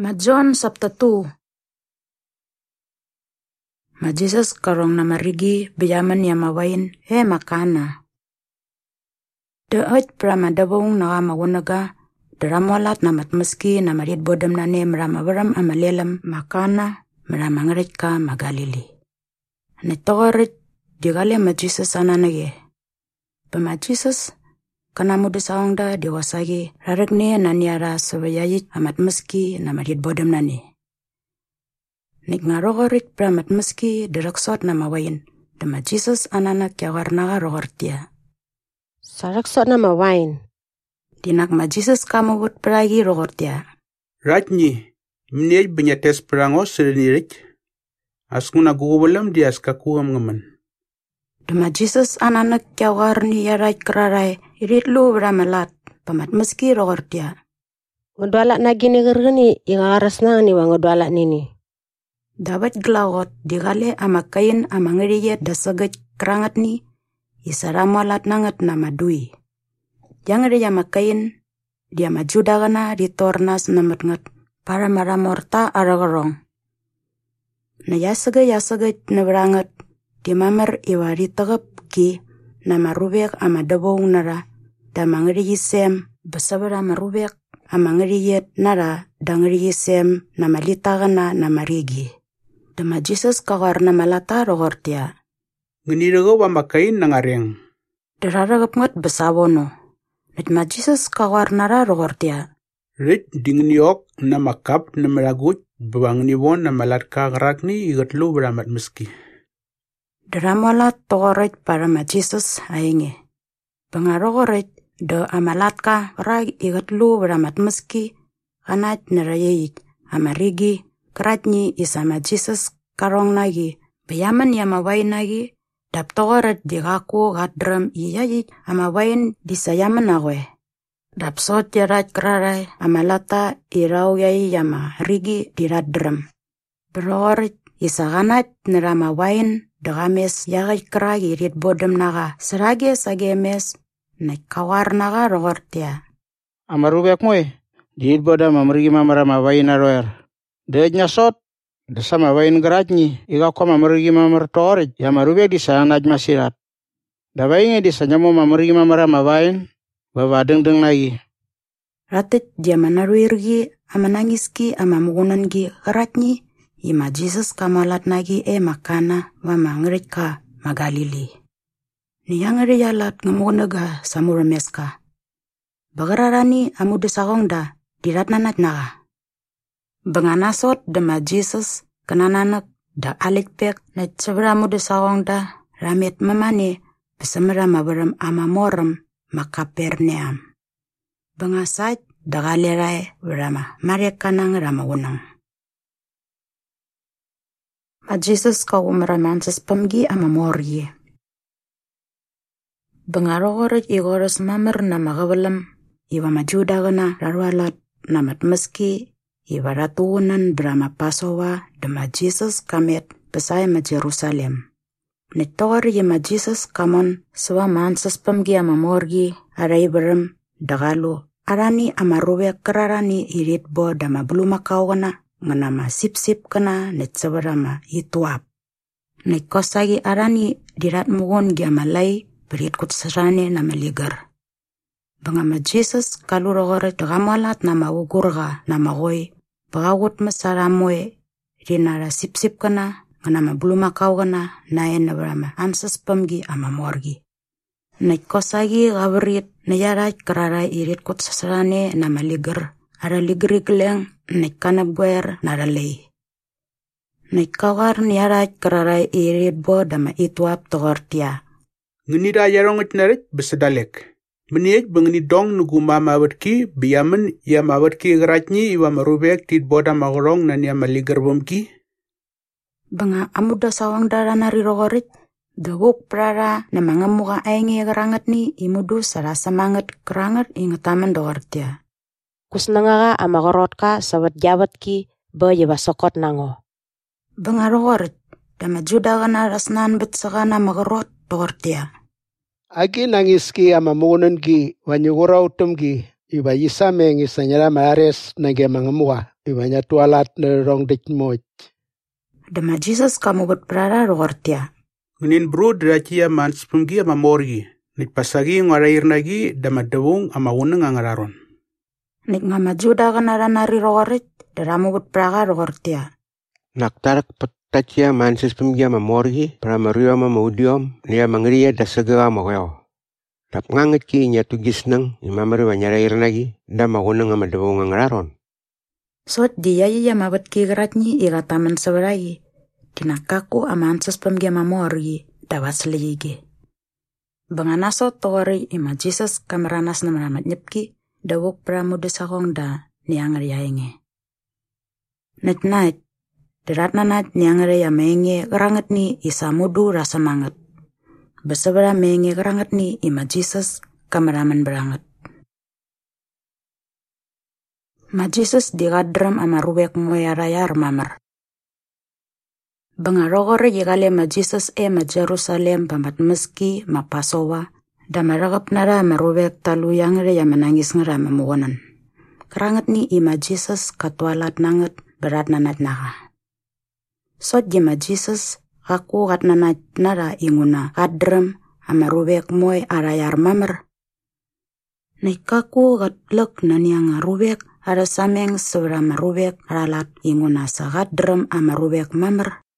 Ma John sabta 2. Ma Jesus karong na marigi biyaman ya mawain makana. De oj prama dabong na mawunaga daramolat na matmaski na marit bodam na ne maramawaram amalelam makana maramangarit ka magalili. Nitorit digale ma Jesus ananage. Bama Jesus kana muda saongda diwasagi rarekne naniara sabayayit amat meski na marit bodam na ne. Nik ngarogorit pramat meski diraksot na mawain. Dama Jesus ananak yawarnaga rogortia. Saraksot na mawain. Dinak ma Jesus kamawut peragi rogortia. Ratnyi, mniej benyates perango serenirik. Askuna gugubalam di askakuam ngaman. Dama Jesus ananak yawarni yarait kerarai irit lu beramalat. Pamat meski rogortia. Ngedwalak na gini gergeni ingaras na ni wa ngedwalak nini. Dapat gelawat digale ama kain ama ngeriyet dasagat kerangat ni isaramolat nangat nama dui. Yang ada ama kain dia maju dagana di tornas namat ngat para maramorta aragarong. Na yasagat naberangat di mamar iwari tagap ki nama rubek ama dabong nara da mangeriyisem besabar ama rubek ama ngeriyet nara da ngeriyisem nama litagana nama rigi. Dama Jesus kawar na malata rogortia. Nginirago wa makain nangareng. Dararagap ngat besawono. Nitma Jesus kawar nara rogortia. Rit dingniok na makap na malagut bawang niwon na malatka garakni igatlu beramat meski. Daramolat togorit para ma Jesus ainge. Bangarogorit do amalatka rag igatlu beramat meski kanat narayik amarigi. Keratnyi isama Jesus karong nagi. Bayaman ya mawain nagi. Dap togoret digaku gadram iyayik amawain disayaman agwe. Dap sot yarat kerarai amalata irau yai yama rigi diradram. Berorit isaganat neramawain dagames yagay keragi rit bodem naga. Serage sagemes naikawar naga rogortia. Amarubek moy. Diit bodem amrigi mamaramawain aroer. Dejnya sot, desa mawain geratnyi, iga ko mamerigi mamertorit, ya marube di sana masirat. Dawainge di sanyamu mamerigi mamara mawain, bawa deng lagi. Ratit dia manaruirgi, amanangiski, amamugunangi geratnyi, ima Jesus kamalat nagi makana, mamangrit ka magalili. Niyang riyalat ngamugunaga samurameska. Bagararani amudesagongda, diratnanat naga. Banganasot dama Jesus kanananak da alikpek na tsabramu da sawang da ramit mamane besamara mabaram amamoram makaperneam. Bangasat da galerai rama mariakanang ramawunang. Ma Jesus kawumaramansis pamgi amamorgi. Bangarogorat igoras mamar na magawalam iwa majudagana rarwalat namat meski ibaratunan brama Pasowa dama Jesus kamet pesai ma Jerusalem. Nitor ma Jesus kamon sawa mansas pamgi amamorgi aray baram dagalu arani amaruwe kerarani irit bo dama beluma kawana nganama sip-sip kana nitsabarama ituap. Nikosagi arani dirat mugon giamalay berit kutsarane nama ligar. Bangama Jesus kalurogore dagamalat nama ugurga nama goy. Pagawut masaramoy rinara sip-sip kana nganama buluma kau kana naen na brama ansas pamgi amamorgi. Naikosagi gabarit nayarat kararai irit kut sasarane nama ligar. Ara ligri keleng naikanab guer naralay. Naikawar nayarat kararai irit bo dama ituap togortia. Nginira yarong itnarit besedalek. Meniej bengni dong nugu mama awatki biyaman ya mawatki geratnyi iwa marubek tit boda magorong nan ya maligar bomki. Banga amuda sawang dara nari rogorit dawuk prara na mga muka aingi gerangat ni imudu sarasa mangat kerangat ingataman dogortia. Kusnanga ka amagorot ka sawat jawat ki ba yaba sokot nango. Banga rogorit dama juda na rasnan bet sakana magorot dogortia. Aki nangiski amamunan ki wanyugura utum ki iba yisame ngisanyara mares nage mangamuha. Iwanya tualat nerong dik moj. Dama Jesus kamu bet prara rogortia. Nginin bro dirachi ya man spumgi ama morgi. Nit pasagi ngarair nagi dama dewung ama wuneng angararon. Nik ngama juda kana nari rogorit, daramu bet prara rogortia. Naktarak petachia man spumgi ama morgi, pramario ama maudiom, nia mangria da segera mogeo. Tap nganget ki nya tugis nang imamari wanyarair nagi dama wuneng ama dewung angararon. Sot dia ya mabet ki geratnyi iga taman seberai. Tinakaku amansus pemgi ama morgi, dawas ligi. Banganaso tori ima Jesus kameranas na maramat nyepki, dawuk pramu desakong da niangar yaenge. Net diratna nat niangar ya menge geranget ni isa mudu rasa manget. Besebera menge geranget ni ima Jesus kameraman beranget. Ma Jesus digadram ama rubek moyarayar mamar. Bangarogore yigale ma Jesus ma Jerusalem pamat meski ma Pasowa. Da maragap nara ma rubek talu yang re ya menangis ngera memuonan. Keranget ni ima Jesus katualat nanget berat nanat naga. Sot ma Jesus kaku kat nanat nara inguna kadram ama rubek moy arayar mamar. Naikaku kat lek naniang rubek ada sameng seberama rubek ralat inguna sa kadram ama rubek mamar.